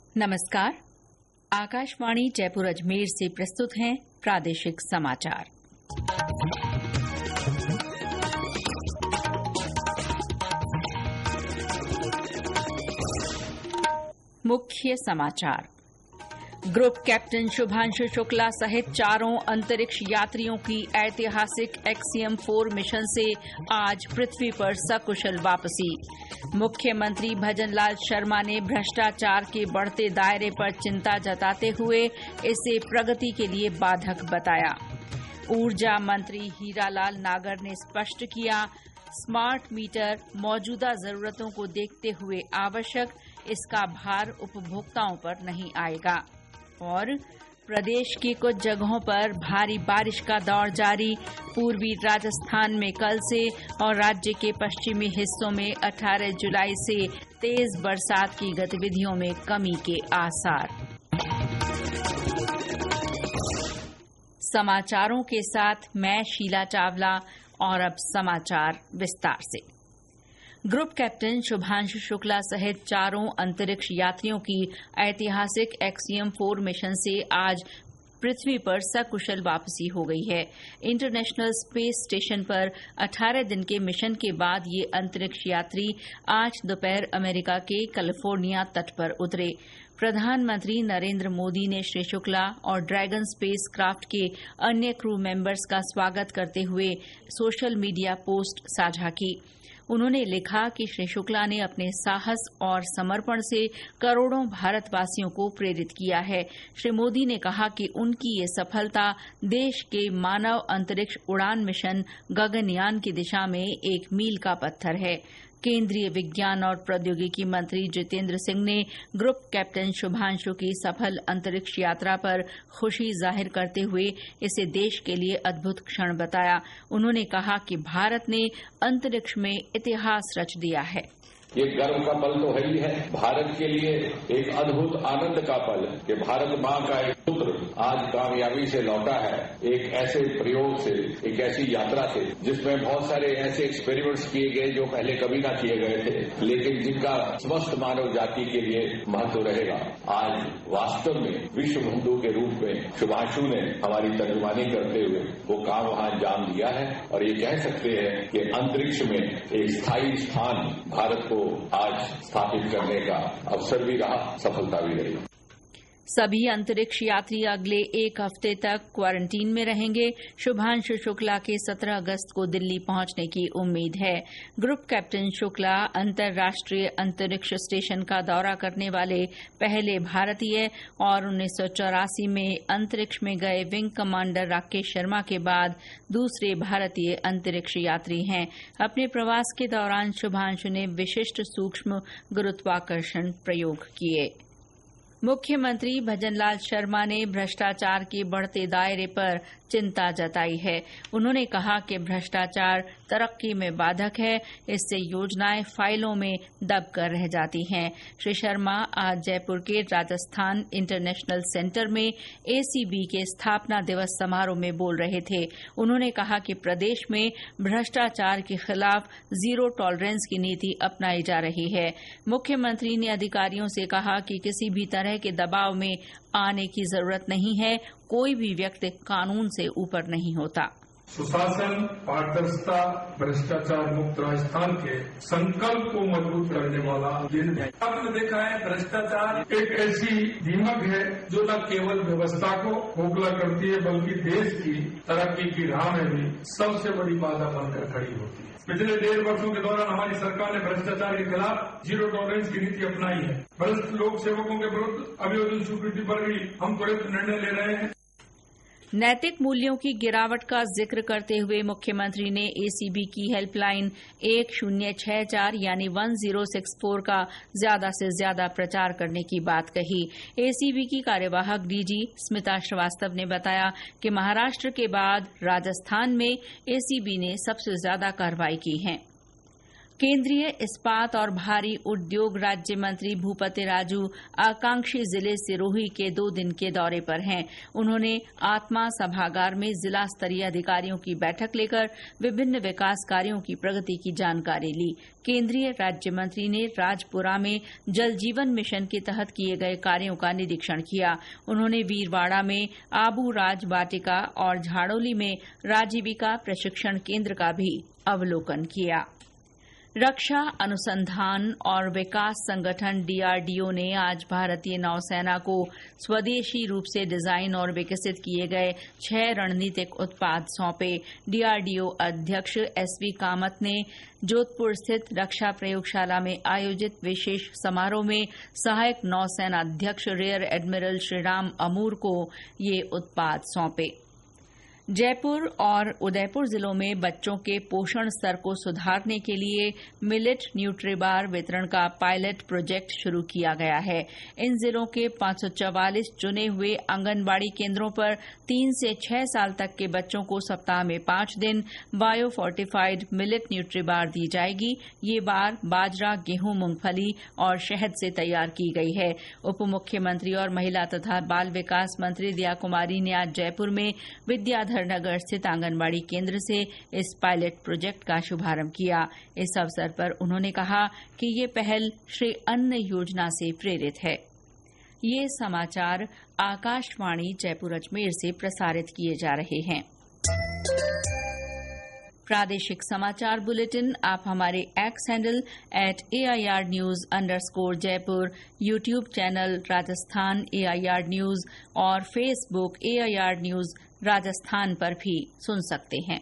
नमस्कार। आकाशवाणी जयपुर अजमेर से प्रस्तुत हैं प्रादेशिक समाचार। मुख्य समाचार। ग्रुप कैप्टन शुभांशु शुक्ला सहित 4 अंतरिक्ष यात्रियों की ऐतिहासिक एक्सियम 4 मिशन से आज पृथ्वी पर सकुशल वापसी। मुख्यमंत्री भजनलाल शर्मा ने भ्रष्टाचार के बढ़ते दायरे पर चिंता जताते हुए इसे प्रगति के लिए बाधक बताया। ऊर्जा मंत्री हीरालाल नागर ने स्पष्ट किया, स्मार्ट मीटर मौजूदा जरूरतों को देखते हुए आवश्यक, इसका भार उपभोक्ताओं पर नहीं आएगा। और प्रदेश की कुछ जगहों पर भारी बारिश का दौर जारी। पूर्वी राजस्थान में कल से और राज्य के पश्चिमी हिस्सों में 18 जुलाई से तेज बरसात की गतिविधियों में कमी के आसार। समाचारों के साथ मैं शीला चावला और अब समाचार विस्तार से। ग्रुप कैप्टन शुभांशु शुक्ला सहित 4 अंतरिक्ष यात्रियों की ऐतिहासिक एक्सियम 4 मिशन से आज पृथ्वी पर सकुशल वापसी हो गई है। इंटरनेशनल स्पेस स्टेशन पर 18 दिन के मिशन के बाद ये अंतरिक्ष यात्री आज दोपहर अमेरिका के कैलिफोर्निया तट पर उतरे। प्रधानमंत्री नरेंद्र मोदी ने श्री शुक्ला और ड्रैगन स्पेस क्राफ्ट के अन्य क्रू मेंबर्स का स्वागत करते हुए सोशल मीडिया पोस्ट साझा की। उन्होंने लिखा कि श्री शुक्ला ने अपने साहस और समर्पण से करोड़ों भारतवासियों को प्रेरित किया है। श्री मोदी ने कहा कि उनकी ये सफलता देश के मानव अंतरिक्ष उड़ान मिशन गगनयान की दिशा में एक मील का पत्थर है। केंद्रीय विज्ञान और प्रौद्योगिकी मंत्री जितेंद्र सिंह ने ग्रुप कैप्टन शुभांशु की सफल अंतरिक्ष यात्रा पर खुशी जाहिर करते हुए इसे देश के लिए अद्भुत क्षण बताया। उन्होंने कहा कि भारत ने अंतरिक्ष में इतिहास रच दिया है। ये गर्व का पल तो है ही है, भारत के लिए एक अद्भुत आनंद का पल कि भारत मां का एक पुत्र आज कामयाबी से लौटा है। एक ऐसे प्रयोग से, एक ऐसी यात्रा से जिसमें बहुत सारे ऐसे एक्सपेरिमेंट्स किए गए जो पहले कभी ना किए गए थे, लेकिन जिनका समस्त मानव जाति के लिए महत्व रहेगा। आज वास्तव में विश्व बंधु के रूप में शुभांशु ने हमारी तर्जुमानी करते हुए वो काम वहां अंजाम दिया है और ये कह सकते हैं कि अंतरिक्ष में एक स्थायी स्थान भारत को आज स्थापित करने का अवसर भी रहा, सफलता भी रही। सभी अंतरिक्ष यात्री अगले 1 हफ्ते तक क्वारंटीन में रहेंगे। शुभांशु शुक्ला के 17 अगस्त को दिल्ली पहुंचने की उम्मीद है। ग्रुप कैप्टन शुक्ला अंतर्राष्ट्रीय अंतरिक्ष स्टेशन का दौरा करने वाले पहले भारतीय और 1984 में अंतरिक्ष में गए विंग कमांडर राकेश शर्मा के बाद दूसरे भारतीय अंतरिक्ष यात्री हैं। अपने प्रवास के दौरान शुभांशु ने विशिष्ट सूक्ष्म गुरुत्वाकर्षण प्रयोग किए। मुख्यमंत्री भजनलाल शर्मा ने भ्रष्टाचार के बढ़ते दायरे पर चिंता जताई है। उन्होंने कहा कि भ्रष्टाचार तरक्की में बाधक है, इससे योजनाएं फाइलों में दबकर रह जाती हैं। श्री शर्मा आज जयपुर के राजस्थान इंटरनेशनल सेंटर में एसीबी के स्थापना दिवस समारोह में बोल रहे थे। उन्होंने कहा कि प्रदेश में भ्रष्टाचार के खिलाफ जीरो टॉलरेंस की नीति अपनाई जा रही है। मुख्यमंत्री ने अधिकारियों से कहा कि किसी भी तरह के दबाव में आने की जरूरत नहीं है, कोई भी व्यक्ति कानून से ऊपर नहीं होता। सुशासन, पारदर्शिता, भ्रष्टाचार मुक्त राजस्थान के संकल्प को मजबूत करने वाला दिन है। आपने देखा है, भ्रष्टाचार एक ऐसी दीमक है जो न केवल व्यवस्था को खोखला करती है बल्कि देश की तरक्की की राह में भी सबसे बड़ी बाधा बनकर खड़ी होती है। पिछले 1.5 वर्षों के दौरान हमारी सरकार ने भ्रष्टाचार के खिलाफ जीरो टॉलरेंस की नीति अपनाई है। भ्रष्ट लोक सेवकों के विरुद्ध अभियोजन स्वीकृति पर भी हम त्वरित निर्णय ले रहे हैं। नैतिक मूल्यों की गिरावट का जिक्र करते हुए मुख्यमंत्री ने एसीबी की हेल्पलाइन 1064 यानी 1064 का ज्यादा से ज्यादा प्रचार करने की बात कही। एसीबी की कार्यवाहक डीजी स्मिता श्रीवास्तव ने बताया कि महाराष्ट्र के बाद राजस्थान में एसीबी ने सबसे ज्यादा कार्रवाई की है। केंद्रीय इस्पात और भारी उद्योग राज्य मंत्री भूपति राजू आकांक्षी जिले सिरोही के 2 दिन के दौरे पर हैं। उन्होंने आत्मा सभागार में जिला स्तरीय अधिकारियों की बैठक लेकर विभिन्न विकास कार्यों की प्रगति की जानकारी ली। केंद्रीय राज्य मंत्री ने राजपुरा में जल जीवन मिशन के तहत किए गए कार्यों का निरीक्षण किया। उन्होंने वीरवाड़ा में आबू राज वाटिका और झाड़ोली में राजीविका प्रशिक्षण केंद्र का भी अवलोकन किया। रक्षा अनुसंधान और विकास संगठन डीआरडीओ ने आज भारतीय नौसेना को स्वदेशी रूप से डिजाइन और विकसित किए गए 6 रणनीतिक उत्पाद सौंपे। डीआरडीओ अध्यक्ष एसवी कामत ने जोधपुर स्थित रक्षा प्रयोगशाला में आयोजित विशेष समारोह में सहायक नौसेना अध्यक्ष रियर एडमिरल श्रीराम अमूर को ये उत्पाद सौंपे। जयपुर और उदयपुर जिलों में बच्चों के पोषण स्तर को सुधारने के लिए मिलेट न्यूट्रीबार वितरण का पायलट प्रोजेक्ट शुरू किया गया है। इन जिलों के 544 चुने हुए आंगनबाड़ी केंद्रों पर 3 से 6 साल तक के बच्चों को सप्ताह में 5 दिन बायो फोर्टिफाइड मिलेट न्यूट्रीबार दी जाएगी। ये बार बाजरा, गेहूं, मूंगफली और शहद से तैयार की गई है। उप मुख्यमंत्री और महिला तथा बाल विकास मंत्री दिया कुमारी ने आज जयपुर में विद्याधर नगर स्थित आंगनबाड़ी केंद्र से इस पायलट प्रोजेक्ट का शुभारंभ किया। इस अवसर पर उन्होंने कहा कि ये पहल श्री अन्न योजना से प्रेरित है। ये समाचार आकाशवाणी जयपुर अजमेर से प्रसारित किए जा रहे हैं। प्रादेशिक समाचार बुलेटिन आप हमारे X handle @AIRnews_Jaipur, YouTube channel Rajasthan AIR news और फेसबुक AIR न्यूज राजस्थान पर भी सुन सकते हैं।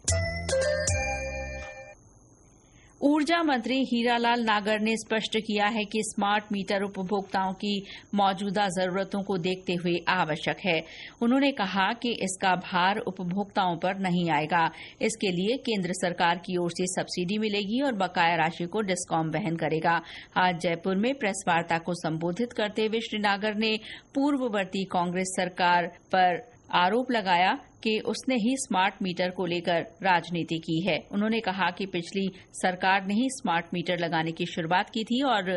ऊर्जा मंत्री हीरालाल नागर ने स्पष्ट किया है कि स्मार्ट मीटर उपभोक्ताओं की मौजूदा जरूरतों को देखते हुए आवश्यक है। उन्होंने कहा कि इसका भार उपभोक्ताओं पर नहीं आएगा। इसके लिए केंद्र सरकार की ओर से सब्सिडी मिलेगी और बकाया राशि को डिस्कॉम वहन करेगा। आज जयपुर में प्रेस वार्ता को संबोधित करते हुए श्री नागर ने पूर्ववर्ती कांग्रेस सरकार पर आरोप लगाया कि उसने ही स्मार्ट मीटर को लेकर राजनीति की है। उन्होंने कहा कि पिछली सरकार ने ही स्मार्ट मीटर लगाने की शुरुआत की थी और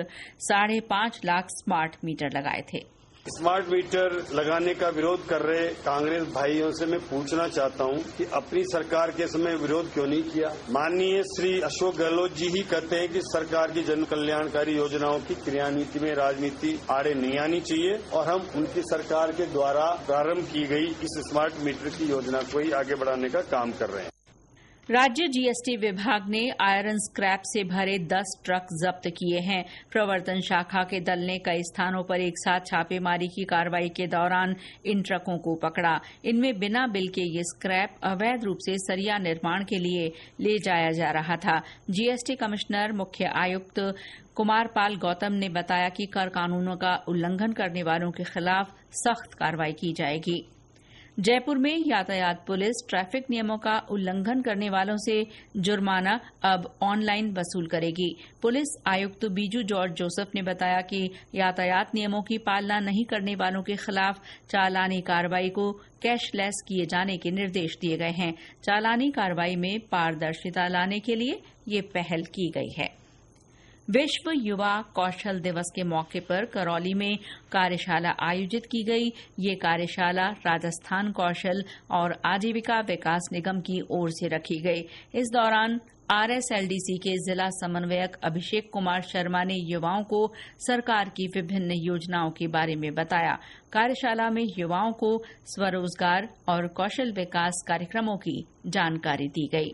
5.5 लाख स्मार्ट मीटर लगाए थे। स्मार्ट मीटर लगाने का विरोध कर रहे कांग्रेस भाइयों से मैं पूछना चाहता हूं कि अपनी सरकार के समय विरोध क्यों नहीं किया। माननीय श्री अशोक गहलोत जी ही कहते हैं कि सरकार की जन कल्याणकारी योजनाओं की क्रियान्विति में राजनीति आड़े नहीं आनी चाहिए और हम उनकी सरकार के द्वारा प्रारंभ की गई इस स्मार्ट मीटर की योजना को ही आगे बढ़ाने का काम कर रहे हैं। राज्य जीएसटी विभाग ने आयरन स्क्रैप से भरे 10 ट्रक जब्त किए हैं। प्रवर्तन शाखा के दल ने कई स्थानों पर एक साथ छापेमारी की कार्रवाई के दौरान इन ट्रकों को पकड़ा। इनमें बिना बिल के ये स्क्रैप अवैध रूप से सरिया निर्माण के लिए ले जाया जा रहा था। जीएसटी कमिश्नर मुख्य आयुक्त कुमारपाल गौतम ने बताया कि कर कानूनों का उल्लंघन करने वालों के खिलाफ सख्त कार्रवाई की जाएगी। जयपुर में यातायात पुलिस ट्रैफिक नियमों का उल्लंघन करने वालों से जुर्माना अब ऑनलाइन वसूल करेगी। पुलिस आयुक्त बीजू जॉर्ज जोसेफ ने बताया कि यातायात नियमों की पालना नहीं करने वालों के खिलाफ चालानी कार्रवाई को कैशलेस किए जाने के निर्देश दिए गए हैं। चालानी कार्रवाई में पारदर्शिता लाने के लिए ये पहल की गई है। विश्व युवा कौशल दिवस के मौके पर करौली में कार्यशाला आयोजित की गई। ये कार्यशाला राजस्थान कौशल और आजीविका विकास निगम की ओर से रखी गई। इस दौरान आरएसएलडीसी के जिला समन्वयक अभिषेक कुमार शर्मा ने युवाओं को सरकार की विभिन्न योजनाओं के बारे में बताया। कार्यशाला में युवाओं को स्वरोजगार और कौशल विकास कार्यक्रमों की जानकारी दी गई।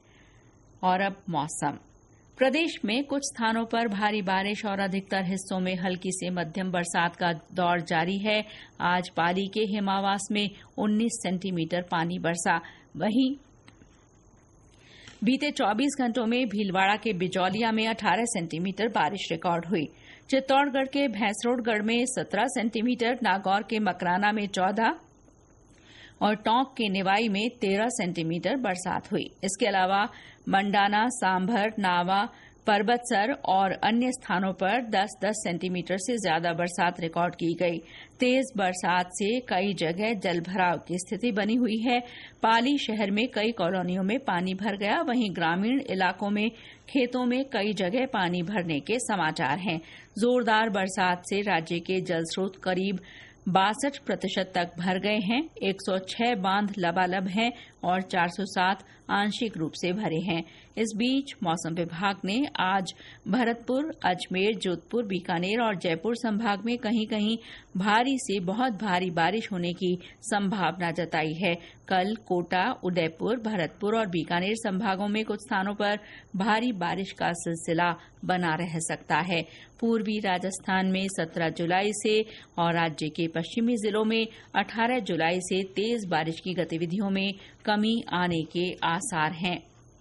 और अब मौसम। प्रदेश में कुछ स्थानों पर भारी बारिश और अधिकतर हिस्सों में हल्की से मध्यम बरसात का दौर जारी है। आज पाली के हिमावास में 19 सेंटीमीटर पानी बरसा। वहीं बीते 24 घंटों में भीलवाड़ा के बिजौलिया में 18 सेंटीमीटर बारिश रिकॉर्ड हुई। चित्तौड़गढ़ के भैंसरोडगढ़ में 17 सेंटीमीटर, नागौर के मकराना में 14 और टोंक के निवाई में 13 सेंटीमीटर बरसात हुई। इसके अलावा मंडाना, सांभर, नावा, परबतसर और अन्य स्थानों पर 10-10 सेंटीमीटर से ज्यादा बरसात रिकॉर्ड की गई। तेज बरसात से कई जगह जलभराव की स्थिति बनी हुई है। पाली शहर में कई कॉलोनियों में पानी भर गया, वहीं ग्रामीण इलाकों में खेतों में कई जगह पानी भरने के समाचार हैं। जोरदार बरसात से राज्य के जलस्रोत करीब 62% तक भर गए हैं। 106 बांध लबालब हैं और 407 आंशिक रूप से भरे हैं। इस बीच मौसम विभाग ने आज भरतपुर, अजमेर, जोधपुर, बीकानेर और जयपुर संभाग में कहीं कहीं भारी से बहुत भारी बारिश होने की संभावना जताई है। कल कोटा, उदयपुर, भरतपुर और बीकानेर संभागों में कुछ स्थानों पर भारी बारिश का सिलसिला बना रह सकता है। पूर्वी राजस्थान में 17 जुलाई से और राज्य के पश्चिमी जिलों में 18 जुलाई से तेज बारिश की गतिविधियों में कमी आने के आसार हैं।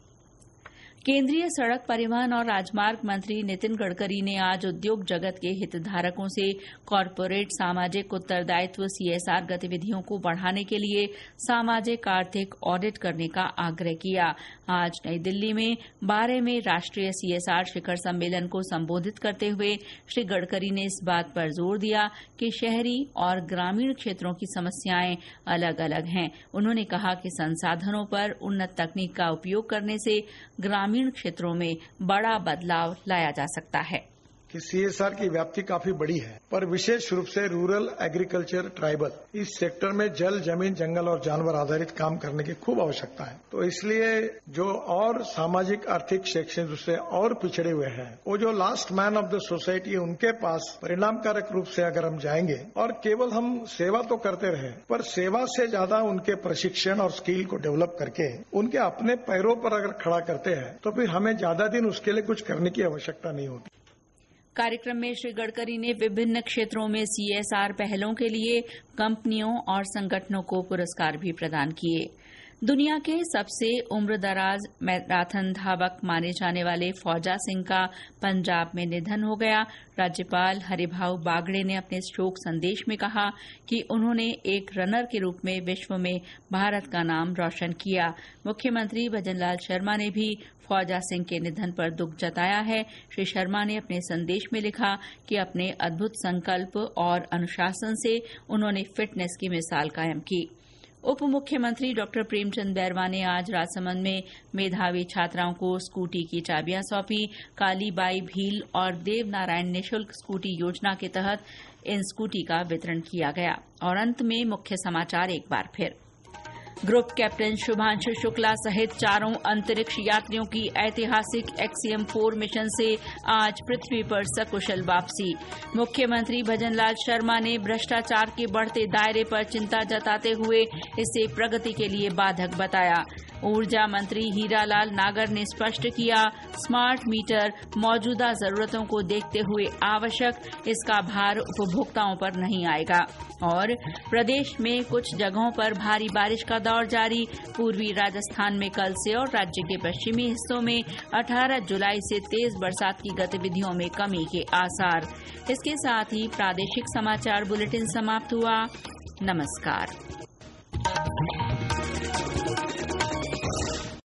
केंद्रीय सड़क परिवहन और राजमार्ग मंत्री नितिन गडकरी ने आज उद्योग जगत के हितधारकों से कॉरपोरेट सामाजिक उत्तरदायित्व सीएसआर गतिविधियों को बढ़ाने के लिए सामाजिक आर्थिक ऑडिट करने का आग्रह किया। आज नई दिल्ली में 12वें राष्ट्रीय सीएसआर शिखर सम्मेलन को संबोधित करते हुए श्री गडकरी ने इस बात पर जोर दिया कि शहरी और ग्रामीण क्षेत्रों की समस्याएं अलग अलग हैं। उन्होंने कहा कि संसाधनों पर उन्नत तकनीक का उपयोग करने से ग्रामीण क्षेत्रों में बड़ा बदलाव लाया जा सकता है। कि सीएसआर की व्याप्ति काफी बड़ी है, पर विशेष रूप से रूरल, एग्रीकल्चर, ट्राइबल इस सेक्टर में जल, जमीन, जंगल और जानवर आधारित काम करने की खूब आवश्यकता है। तो इसलिए जो और सामाजिक, आर्थिक, शैक्षणिक रूप से और पिछड़े हुए हैं, वो जो last man of the society है, उनके पास परिणामकारक रूप से अगर हम जाएंगे और केवल हम सेवा तो करते रहे, पर सेवा से ज्यादा उनके प्रशिक्षण और स्किल को डेवलप करके उनके अपने पैरों पर अगर खड़ा करते हैं, तो फिर हमें ज्यादा दिन उसके लिए कुछ करने की आवश्यकता नहीं होती। कार्यक्रम में श्री गडकरी ने विभिन्न क्षेत्रों में सीएसआर पहलों के लिए कंपनियों और संगठनों को पुरस्कार भी प्रदान किए। दुनिया के सबसे उम्रदराज मैराथन धावक माने जाने वाले फौजा सिंह का पंजाब में निधन हो गया। राज्यपाल हरिभाऊ बागड़े ने अपने शोक संदेश में कहा कि उन्होंने एक रनर के रूप में विश्व में भारत का नाम रोशन किया। मुख्यमंत्री भजनलाल शर्मा ने भी फौजा सिंह के निधन पर दुख जताया है। श्री शर्मा ने अपने संदेश में लिखा कि अपने अद्भुत संकल्प और अनुशासन से उन्होंने फिटनेस की मिसाल कायम की। उप मुख्यमंत्री डॉक्टर प्रेमचंद बैरवा ने आज राजसमंद में मेधावी छात्राओं को स्कूटी की चाबियां सौंपी। कालीबाई भील और देवनारायण निःशुल्क स्कूटी योजना के तहत इन स्कूटी का वितरण किया गया। और अंत में मुख्य समाचार एक बार फिर। ग्रुप कैप्टन शुभांशु शुक्ला सहित 4 अंतरिक्ष यात्रियों की ऐतिहासिक एक्सियम-4 मिशन से आज पृथ्वी पर सकुशल वापसी। मुख्यमंत्री भजनलाल शर्मा ने भ्रष्टाचार के बढ़ते दायरे पर चिंता जताते हुए इसे प्रगति के लिए बाधक बताया। ऊर्जा मंत्री हीरालाल नागर ने स्पष्ट किया, स्मार्ट मीटर मौजूदा जरूरतों को देखते हुए आवश्यक, इसका भार उपभोक्ताओं पर नहीं आएगा। और प्रदेश में कुछ जगहों पर भारी बारिश का दौर जारी। पूर्वी राजस्थान में कल से और राज्य के पश्चिमी हिस्सों में 18 जुलाई से तेज बरसात की गतिविधियों में कमी के आसार। इसके साथ ही प्रादेशिक समाचार बुलेटिन समाप्त हुआ। नमस्कार।